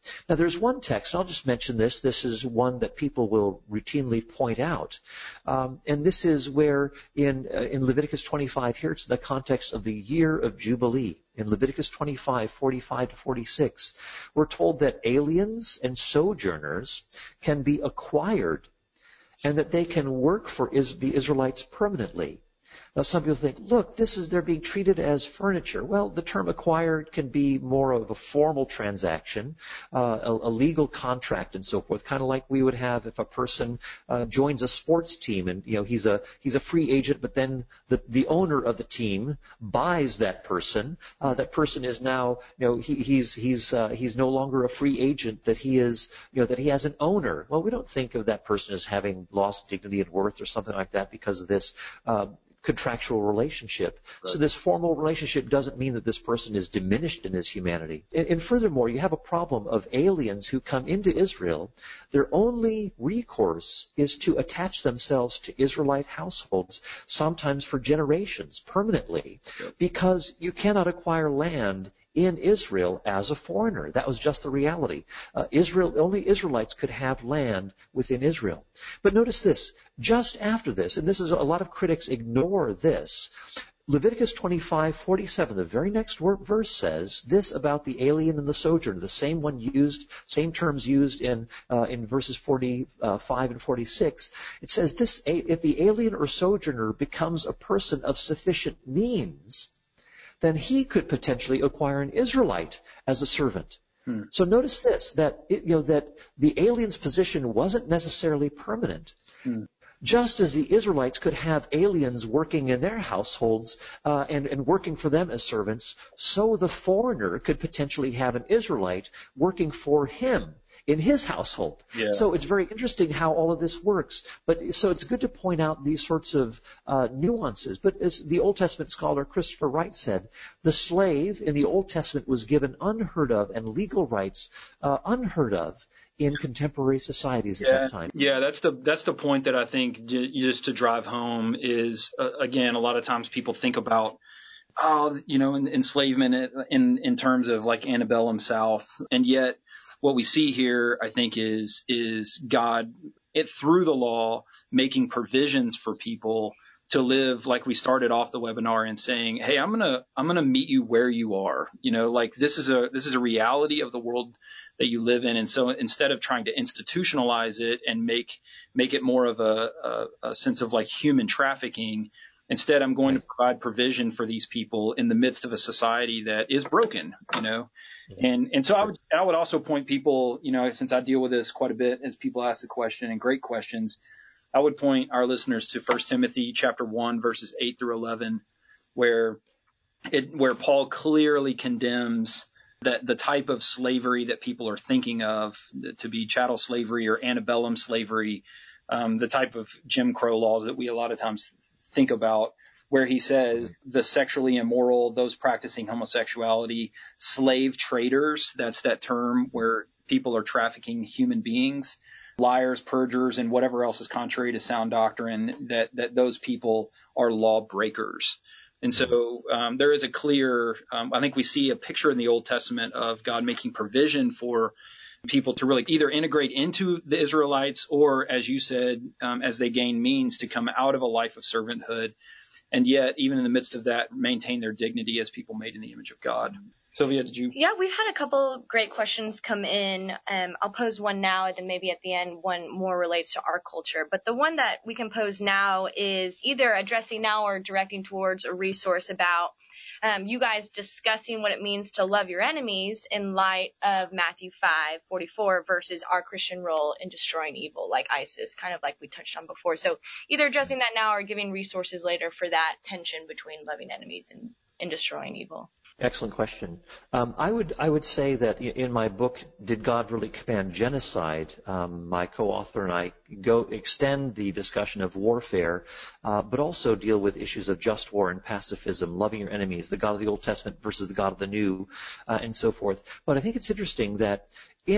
Now, there's one text, and I'll just mention this. This is one that people will routinely point out. Um, and this is where in, uh, in Leviticus twenty-five, here it's in the context of the year of Jubilee. In Leviticus twenty-five, forty-five to forty-six, we're told that aliens and sojourners can be acquired and that they can work for is- the Israelites permanently. Now, some people think, look, this is, they're being treated as furniture. Well, the term acquired can be more of a formal transaction, uh, a, a legal contract and so forth, kind of like we would have if a person uh, joins a sports team and, you know, he's a, he's a free agent, but then the, the owner of the team buys that person. Uh, that person is now, you know, he, he's, he's, uh, he's no longer a free agent, that he is, you know, that he has an owner. Well, we don't think of that person as having lost dignity and worth or something like that because of this, uh, contractual relationship. Right. So this formal relationship doesn't mean that this person is diminished in his humanity. And, and furthermore, you have a problem of aliens who come into Israel. Their only recourse is to attach themselves to Israelite households, sometimes for generations, permanently, yep. because you cannot acquire land in Israel as a foreigner. That was just the reality. Uh, Israel, only Israelites could have land within Israel. But notice this, just after this, and this is a lot of critics ignore this, Leviticus twenty-five, forty-seven, the very next verse says this about the alien and the sojourner, the same one used, same terms used in uh, in verses forty-five and forty-six. It says this: if the alien or sojourner becomes a person of sufficient means, then he could potentially acquire an Israelite as a servant. Hmm. So notice this, that it, you know that the alien's position wasn't necessarily permanent. Hmm. Just as the Israelites could have aliens working in their households uh, and, and working for them as servants, so the foreigner could potentially have an Israelite working for him in his household. Yeah. So it's very interesting how all of this works. But so it's good to point out these sorts of uh, nuances. But as the Old Testament scholar Christopher Wright said, the slave in the Old Testament was given unheard of and legal rights uh, unheard of in contemporary societies at yeah, that time. Yeah, that's the that's the point that I think j- just to drive home is, uh, again, a lot of times people think about, oh, you know, enslavement in in terms of like antebellum South, and yet what we see here, I think, is is God, it through the law, making provisions for people to live like we started off the webinar and saying, hey, I'm gonna I'm gonna meet you where you are. You know, like this is a this is a reality of the world that you live in. And so instead of trying to institutionalize it and make make it more of a, a, a sense of like human trafficking, instead I'm going right. to provide provision for these people in the midst of a society that is broken, you know. Mm-hmm. And and so I would I would also point people, you know, since I deal with this quite a bit as people ask the question, and great questions, I would point our listeners to First Timothy chapter one, verses eight through eleven, where it where Paul clearly condemns that the type of slavery that people are thinking of to be chattel slavery or antebellum slavery, um, the type of Jim Crow laws that we a lot of times think about, where he says the sexually immoral, those practicing homosexuality, slave traders, that's that term where people are trafficking human beings, liars, perjurers, and whatever else is contrary to sound doctrine, that, that those people are lawbreakers. And so um, there is a clear, um, I think we see a picture in the Old Testament of God making provision for people to really either integrate into the Israelites or, as you said, um, as they gain means to come out of a life of servanthood, and yet, even in the midst of that, maintain their dignity as people made in the image of God. Sylvia, did you? Yeah, we've had a couple great questions come in. Um, I'll pose one now, and then maybe at the end one more relates to our culture. But the one that we can pose now is either addressing now or directing towards a resource about um, you guys discussing what it means to love your enemies in light of Matthew five forty-four versus our Christian role in destroying evil, like ISIS, kind of like we touched on before. So either addressing that now or giving resources later for that tension between loving enemies and, and destroying evil. Excellent question. Um, I would I would say that in my book, Did God Really Command Genocide? Um, my co-author and I go extend the discussion of warfare, uh, but also deal with issues of just war and pacifism, loving your enemies, the God of the Old Testament versus the God of the New, uh, and so forth. But I think it's interesting that in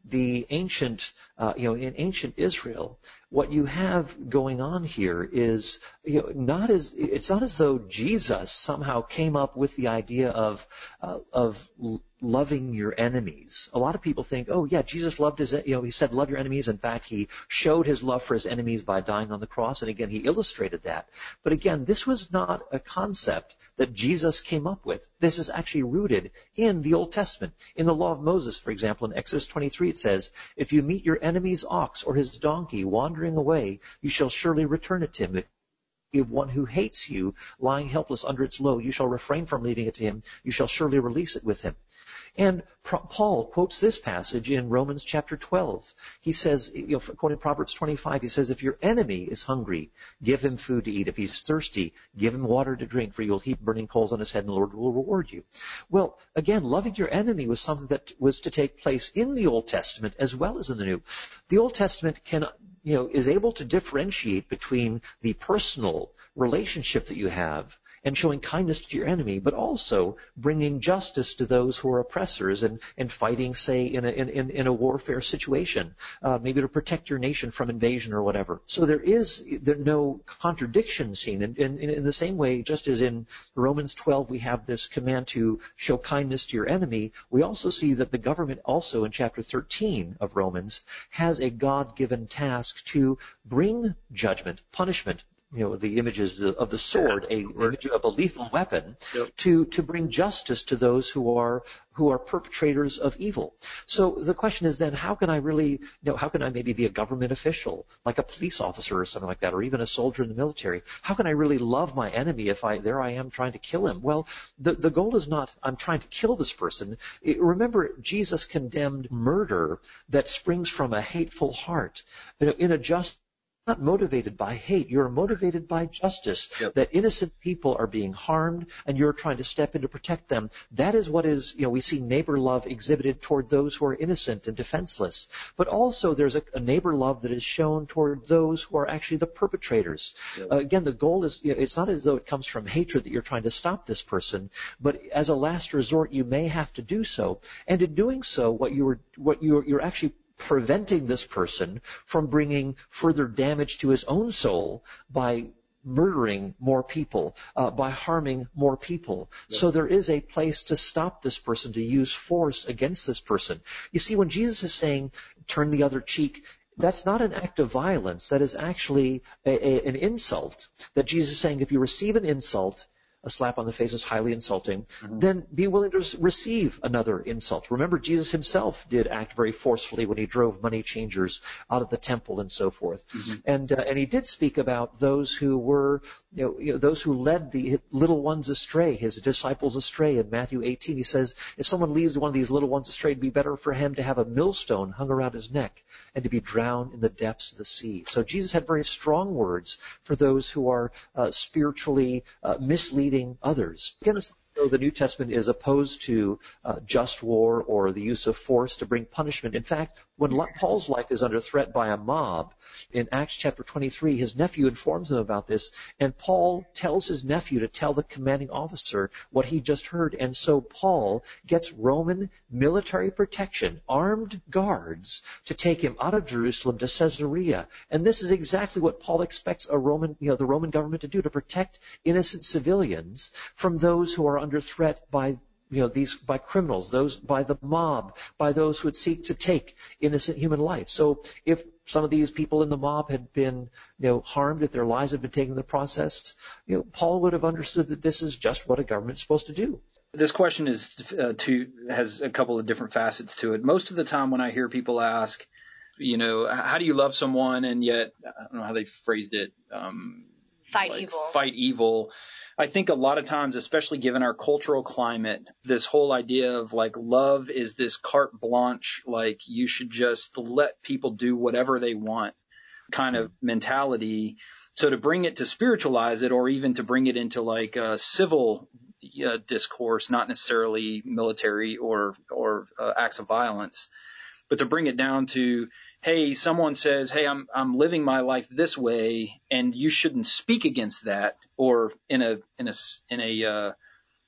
the ancient, uh, you know, in ancient Israel, what you have going on here is, you know, not as, it's not as though Jesus somehow came up with the idea of, uh, of loving your enemies. A lot of people think, oh yeah, Jesus loved his, you know, he said love your enemies. In fact, he showed his love for his enemies by dying on the cross. And again, he illustrated that. But again, this was not a concept that Jesus came up with. This is actually rooted in the Old Testament. In the law of Moses, for example, in Exodus twenty-three, it says, if you meet your enemy's ox or his donkey wandering away, you shall surely return it to him. If you have one who hates you lying helpless under its load, you shall refrain from leaving it to him. You shall surely release it with him. And Paul quotes this passage in Romans chapter twelve. He says, you know, according to Proverbs twenty-five, he says, if your enemy is hungry, give him food to eat. If he's thirsty, give him water to drink, for you'll heap burning coals on his head, and the Lord will reward you. Well, again, loving your enemy was something that was to take place in the Old Testament as well as in the New. The Old Testament can, you know, is able to differentiate between the personal relationship that you have and showing kindness to your enemy, but also bringing justice to those who are oppressors and, and fighting, say, in a, in, in a warfare situation, uh, maybe to protect your nation from invasion or whatever. So there is there no contradiction seen. And in, in, in the same way, just as in Romans twelve we have this command to show kindness to your enemy, we also see that the government also in chapter thirteen of Romans has a God-given task to bring judgment, punishment, you know, the images of the sword, a image of a lethal weapon, yep. to, to bring justice to those who are, who are perpetrators of evil. So the question is then, how can I really, you know, how can I maybe be a government official, like a police officer or something like that, or even a soldier in the military? How can I really love my enemy if I, there I am trying to kill him? Well, the, the goal is not, I'm trying to kill this person. It, remember, Jesus condemned murder that springs from a hateful heart. You know, in a just not motivated by hate. You're motivated by justice, yep. that innocent people are being harmed and you're trying to step in to protect them. That is what is, you know, we see neighbor love exhibited toward those who are innocent and defenseless. But also there's a, a neighbor love that is shown toward those who are actually the perpetrators. Yep. Uh, again, the goal is, you know, it's not as though it comes from hatred that you're trying to stop this person, but as a last resort, you may have to do so. And in doing so, what you're, what you're, you're actually preventing this person from bringing further damage to his own soul by murdering more people, uh, by harming more people. Yeah. So there is a place to stop this person, to use force against this person. You see, when Jesus is saying, turn the other cheek, that's not an act of violence. That is actually a, a, an insult. That Jesus is saying, if you receive an insult, a slap on the face is highly insulting, mm-hmm. then be willing to receive another insult. Remember, Jesus himself did act very forcefully when he drove money changers out of the temple and so forth. Mm-hmm. And uh, and he did speak about those who were, you know, you know, those who led the little ones astray, his disciples astray. In Matthew eighteen, he says, if someone leads one of these little ones astray, it'd be better for him to have a millstone hung around his neck and to be drowned in the depths of the sea. So Jesus had very strong words for those who are uh, spiritually uh, misleading others. Again, so the New Testament is opposed to uh, just war or the use of force to bring punishment. In fact, when Paul's life is under threat by a mob, in Acts chapter twenty-three, his nephew informs him about this, and Paul tells his nephew to tell the commanding officer what he just heard. And so Paul gets Roman military protection, armed guards, to take him out of Jerusalem to Caesarea. And this is exactly what Paul expects a Roman, you know, the Roman government to do, to protect innocent civilians from those who are under threat by, you know, these, by criminals, those by the mob, by those who would seek to take innocent human life. So if some of these people in the mob had been, you know, harmed, if their lives had been taken in the process, you know, Paul would have understood that this is just what a government is supposed to do. This question is uh, to has a couple of different facets to it. Most of the time when I hear people ask, you know, how do you love someone and yet, I don't know how they phrased it, um, fight like, evil. Fight evil. I think a lot of times, especially given our cultural climate, this whole idea of like love is this carte blanche, like you should just let people do whatever they want kind of mentality. So to bring it to spiritualize it, or even to bring it into like a civil uh, discourse, not necessarily military or, or uh, acts of violence, but to bring it down to, hey, someone says, hey, I'm I'm living my life this way, and you shouldn't speak against that, or in a in a in a uh,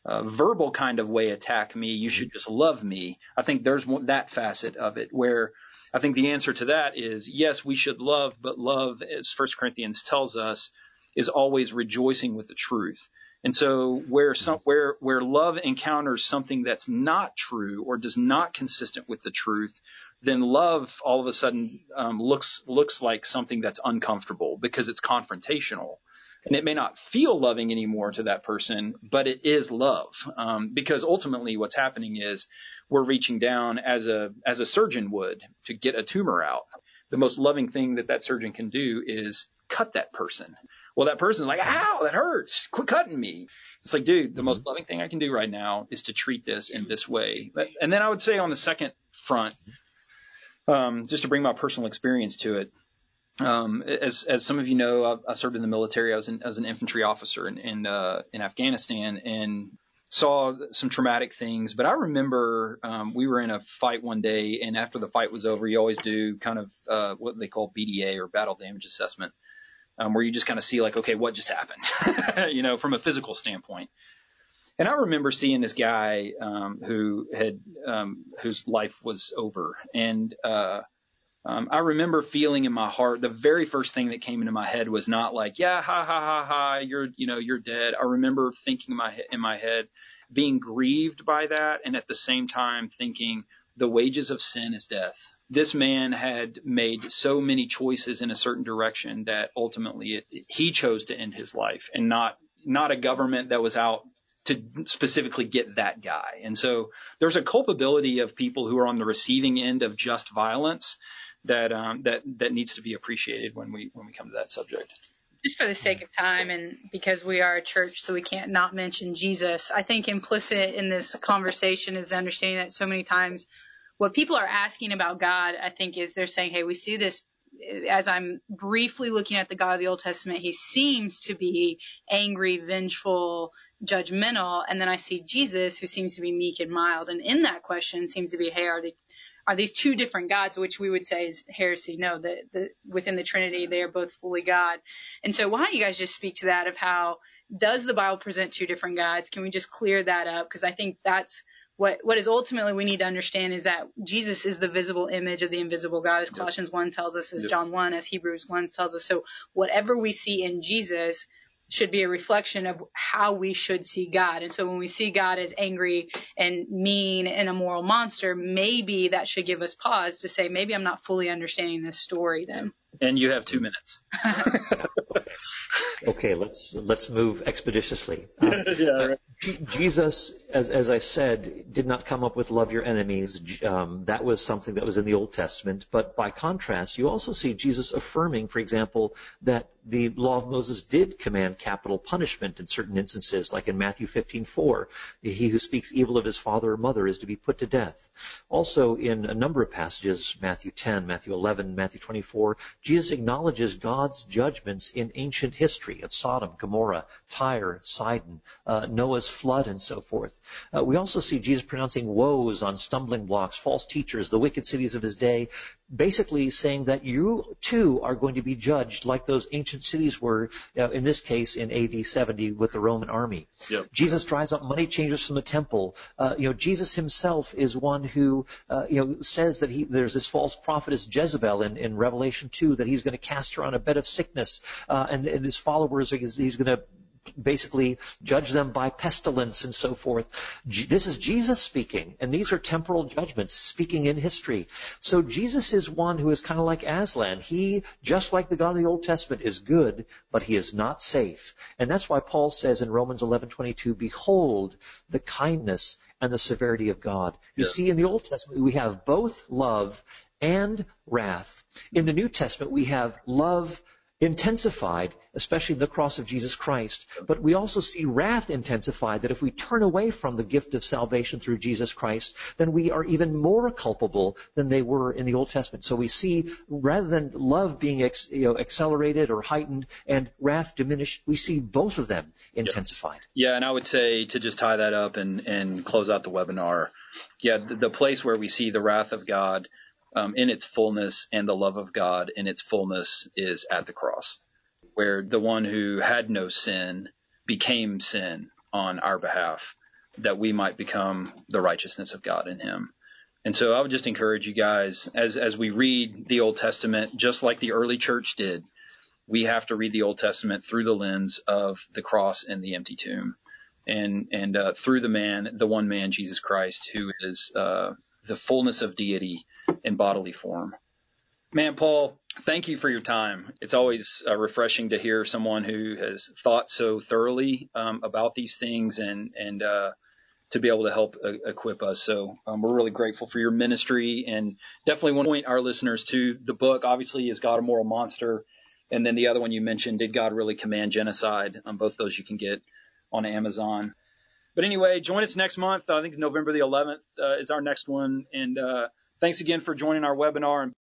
uh, verbal kind of way attack me. You should just love me. I think there's that facet of it where I think the answer to that is, yes, we should love, but love, as First Corinthians tells us, is always rejoicing with the truth. And so where some, where, where love encounters something that's not true or does not consistent with the truth, then love all of a sudden um, looks looks like something that's uncomfortable because it's confrontational. And it may not feel loving anymore to that person, but it is love. Um, because ultimately what's happening is we're reaching down as a as a surgeon would to get a tumor out. The most loving thing that that surgeon can do is cut that person. Well, that person's like, ow, that hurts. Quit cutting me. It's like, dude, the mm-hmm. most loving thing I can do right now is to treat this in this way. And then I would say on the second front, um, just to bring my personal experience to it, um, as as some of you know, I, I served in the military. I was, in, I was an infantry officer in in, uh, in Afghanistan and saw some traumatic things. But I remember um, we were in a fight one day, and after the fight was over, you always do kind of uh, what they call B D A or battle damage assessment. Um, where you just kind of see like, okay, what just happened, you know, from a physical standpoint. And I remember seeing this guy um, who had um, whose life was over. And uh, um, I remember feeling in my heart, the very first thing that came into my head was not like, yeah, ha, ha, ha, ha, you're, you know, you're dead. I remember thinking in my, in my head, being grieved by that. And at the same time thinking the wages of sin is death. This man had made so many choices in a certain direction that ultimately it, it, he chose to end his life, and not not a government that was out to specifically get that guy. And so there's a culpability of people who are on the receiving end of just violence that um, that that needs to be appreciated when we when we come to that subject. Just for the sake of time and because we are a church, so we can't not mention Jesus, I think implicit in this conversation is the understanding that so many times what people are asking about God, I think, is they're saying, hey, we see this as I'm briefly looking at the God of the Old Testament. He seems to be angry, vengeful, judgmental. And then I see Jesus, who seems to be meek and mild. And in that question seems to be, hey, are they, are these two different gods, which we would say is heresy? No, the, the, within the Trinity, they are both fully God. And so why don't you guys just speak to that of how does the Bible present two different gods? Can we just clear that up? Because I think that's What what is ultimately we need to understand is that Jesus is the visible image of the invisible God, as Colossians yep. one tells us, as yep. John one, as Hebrews one tells us. So whatever we see in Jesus should be a reflection of how we should see God. And so when we see God as angry and mean and a moral monster, maybe that should give us pause to say, maybe I'm not fully understanding this story then. And you have two minutes. Okay, let's let's move expeditiously. Um, yeah, right. uh, Jesus, as as I said, did not come up with love your enemies. Um, that was something that was in the Old Testament. But by contrast, you also see Jesus affirming, for example, that the law of Moses did command capital punishment in certain instances, like in Matthew fifteen four. He who speaks evil of his father or mother is to be put to death. Also, in a number of passages, Matthew ten, Matthew eleven, Matthew twenty-four, Jesus acknowledges God's judgments in ancient history of Sodom, Gomorrah, Tyre, Sidon, uh, Noah's flood, and so forth. Uh, we also see Jesus pronouncing woes on stumbling blocks, false teachers, the wicked cities of his day, basically saying that you too are going to be judged like those ancient cities were, uh, in this case in A D seventy with the Roman army. Yep. Jesus drives out money changers from the temple. Uh, you know, Jesus himself is one who, uh, you know, says that he, there's this false prophetess Jezebel in, in Revelation two, that he's going to cast her on a bed of sickness, uh, and, and his followers, he's, he's going to basically judge them by pestilence and so forth. This is Jesus speaking, and these are temporal judgments speaking in history. So Jesus is one who is kind of like Aslan. He, just like the God of the Old Testament, is good, but he is not safe. And that's why Paul says in Romans eleven twenty-two, behold the kindness and the severity of God. You yeah. see, in the Old Testament, we have both love and wrath. In the New Testament, we have love intensified, especially in the cross of Jesus Christ. But we also see wrath intensified, that if we turn away from the gift of salvation through Jesus Christ, then we are even more culpable than they were in the Old Testament. So we see, rather than love being ex, you know, accelerated or heightened and wrath diminished, we see both of them intensified. Yeah, yeah, and I would say, to just tie that up and, and close out the webinar, yeah, the, the place where we see the wrath of God Um, in its fullness and the love of God in its fullness is at the cross, where the one who had no sin became sin on our behalf. that we might become the righteousness of God in him. And so I would just encourage you guys, as as we read the Old Testament, just like the early church did, we have to read the Old Testament through the lens of the cross and the empty tomb, and and uh, through the man, the one man, Jesus Christ, who is uh, the fullness of deity in bodily form. Man, Paul, thank you for your time. It's always uh, refreshing to hear someone who has thought so thoroughly um, about these things and and uh, to be able to help uh, equip us. So um, we're really grateful for your ministry, and definitely want to point our listeners to the book. Obviously, Is God a Moral Monster? And then the other one you mentioned, Did God Really Command Genocide? Um, both those you can get on Amazon. But anyway, join us next month. I think November the eleventh uh, is our next one. And uh, thanks again for joining our webinar.